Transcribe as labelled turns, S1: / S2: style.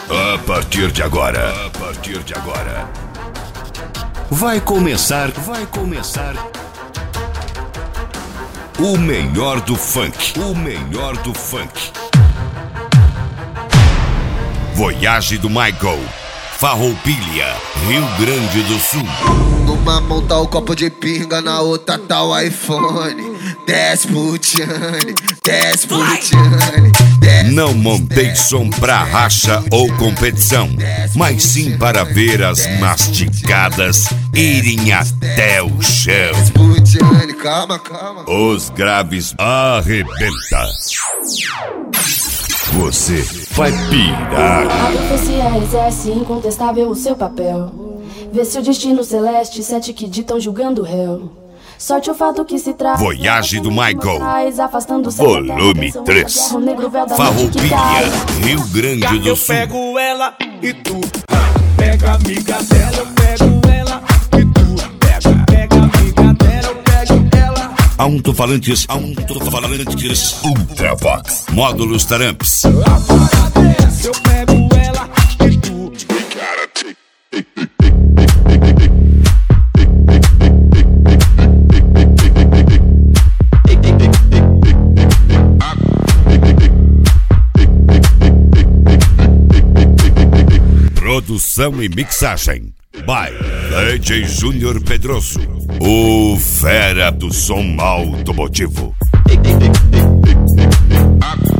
S1: A partir de agora, vai começar o melhor do funk, Voyage do Michael, Farroupilha, Rio Grande do Sul.
S2: Numa mão tá o copo de pinga, na outra tá o iPhone. Desce pro Tiane, desce pro Tiane.
S1: Não montei som pra racha ou competição, mas sim para ver as mastigadas irem até o chão.
S2: Desce pro Tiane, calma.
S1: Os graves arrebenta. Você vai pirar.
S3: A profecia exerce incontestável o seu papel. Vê se o destino celeste, sete que ditam julgando o réu. Sorte o fato que se traz.
S1: Voyage do Michael,
S3: afastando
S1: volume 3, Farroupilha, Rio Grande do Sul.
S4: Eu pego ela e tu pega a amiga dela, eu pego ela e tu pega a amiga dela, eu pego ela.
S1: Alto-falantes Ultravox, módulos Taramps.
S4: A parada é essa, eu pego ela e tu.
S1: Produção e mixagem by DJ Júnior Pedroso, o fera do som automotivo.